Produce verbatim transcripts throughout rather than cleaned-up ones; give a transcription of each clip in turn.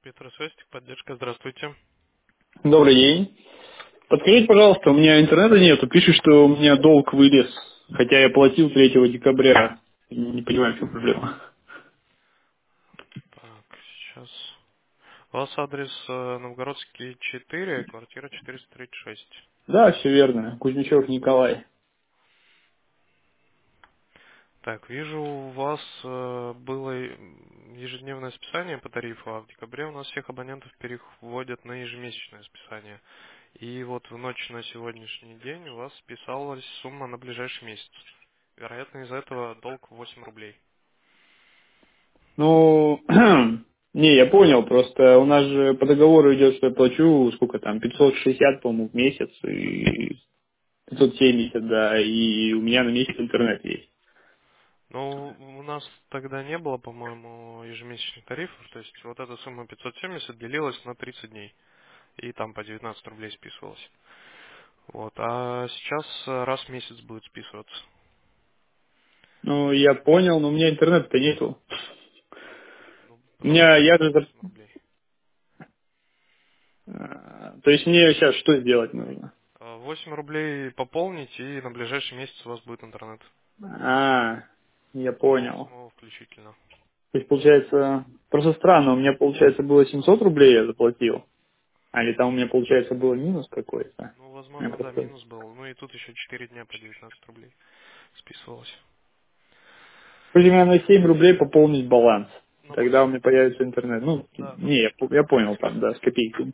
Петросвязь, поддержка, здравствуйте. Добрый день. Подскажите, пожалуйста, у меня интернета нету. Пишет, что у меня долг вылез, хотя я платил третьего декабря. Не понимаю, в чем проблема. Так, сейчас. У вас адрес э, Новгородский четыре, квартира четыреста тридцать шесть. Да, все верно. Кузнечев Николай. Так, вижу, у вас э, было ежедневное списание по тарифу, а в декабре у нас всех абонентов переводят на ежемесячное списание. И вот в ночь на сегодняшний день у вас списалась сумма на ближайший месяц. Вероятно, из-за этого долг восемь рублей. Ну, не, я понял, просто у нас же по договору идет, что я плачу, сколько там, пятьсот шестьдесят, по-моему, в месяц, и пятьсот семьдесят, да, и у меня на месяц интернет есть. Ну, у нас тогда не было, по-моему, ежемесячных тарифов, то есть вот эта сумма пятьсот семьдесят делилась на тридцать дней, и там по девятнадцать рублей списывалось. Вот, а сейчас э, раз в месяц будет списываться. Ну, я понял, но у меня интернета-то нету. Ну, У потому меня, что я идет же, восемь рублей. э, то есть мне сейчас что сделать нужно? Э, восемь рублей пополнить, и на ближайший месяц у вас будет интернет. А, я До понял. восьмого включительно. То есть, получается, просто странно, у меня, получается, было семьсот рублей я заплатил, а или там у меня, получается, было минус какой-то. Ну, Я возможно, да, просто... минус был. Ну и тут еще четыре дня по девятнадцать рублей списывалось. Короче, мне на семь рублей пополнить баланс. На Тогда у восемь. меня появится интернет. Ну, Да. не, я, по- я понял там, да, с копейкой.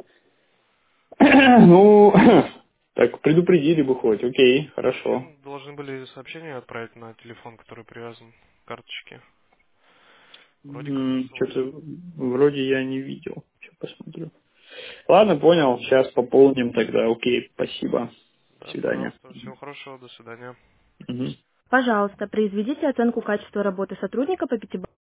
Ну, так предупредили бы хоть, окей, хорошо. Вам должны были сообщение отправить на телефон, который привязан к карточке. Вроде как высылали. Что-то вроде я не видел. Сейчас посмотрю. Ладно, понял. Сейчас пополним тогда. Окей, спасибо. До Да, свидания. пожалуйста. Всего хорошего. До свидания. Мгм. Пожалуйста, произведите оценку качества работы сотрудника по пятибалльной